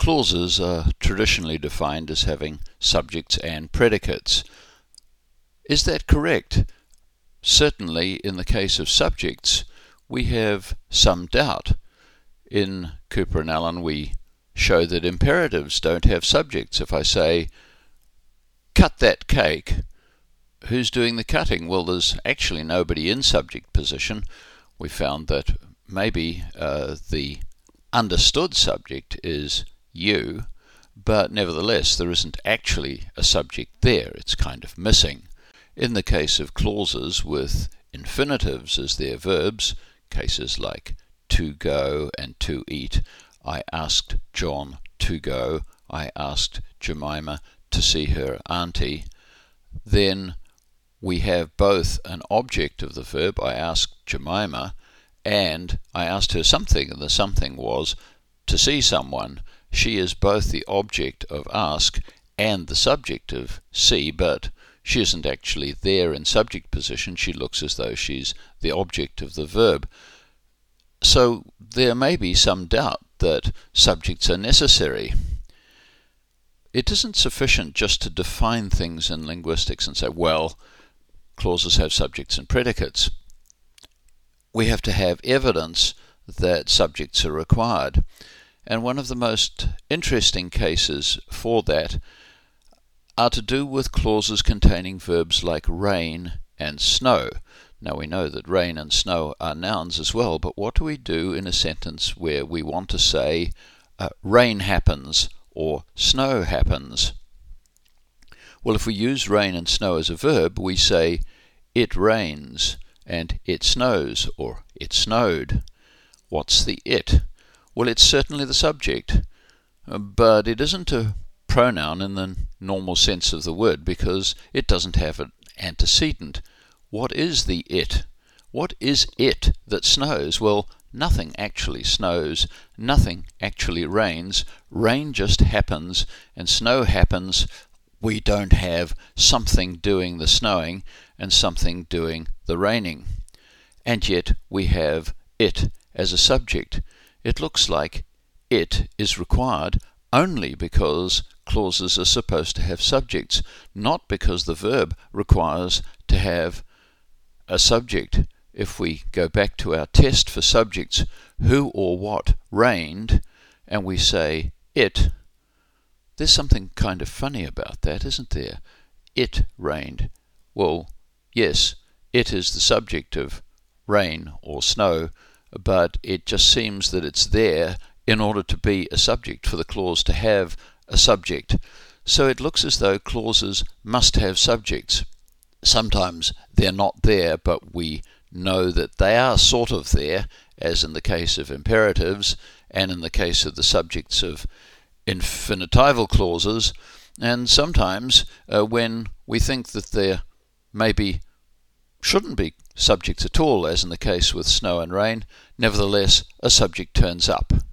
Clauses are traditionally defined as having subjects and predicates. Is that correct? Certainly in the case of subjects we have some doubt. In Cooper and Allen we show that imperatives don't have subjects. If I say, cut that cake, who's doing the cutting? Well, there's actually nobody in subject position. We found that maybe the understood subject is you, but nevertheless there isn't actually a subject there. It's kind of missing. In the case of clauses with infinitives as their verbs, cases like to go and to eat, I asked John to go, I asked Jemima to see her auntie, then we have both an object of the verb, I asked Jemima, and I asked her something, and the something was to see someone. She is both the object of ask and the subject of see, but she isn't actually there in subject position. She looks as though she's the object of the verb. So there may be some doubt that subjects are necessary. It isn't sufficient just to define things in linguistics and say, well, clauses have subjects and predicates. We have to have evidence that subjects are required. And one of the most interesting cases for that are to do with clauses containing verbs like rain and snow. Now we know that rain and snow are nouns as well, but what do we do in a sentence where we want to say rain happens or snow happens? Well, if we use rain and snow as a verb, we say it rains and it snows or it snowed. What's the it? Well, it's certainly the subject, but it isn't a pronoun in the normal sense of the word because it doesn't have an antecedent. What is the it? What is it that snows? Well, nothing actually snows, nothing actually rains. Rain just happens and snow happens. We don't have something doing the snowing and something doing the raining. And yet we have it as a subject. It looks like it is required only because clauses are supposed to have subjects, not because the verb requires to have a subject. If we go back to our test for subjects, who or what rained, and we say it, there's something kind of funny about that, isn't there? It rained. Well, yes, it is the subject of rain or snow, but it just seems that it's there in order to be a subject, for the clause to have a subject. So it looks as though clauses must have subjects. Sometimes they're not there, but we know that they are sort of there, as in the case of imperatives and in the case of the subjects of infinitival clauses. And sometimes when we think that there maybe shouldn't be subjects at all, as in the case with snow and rain, nevertheless a subject turns up.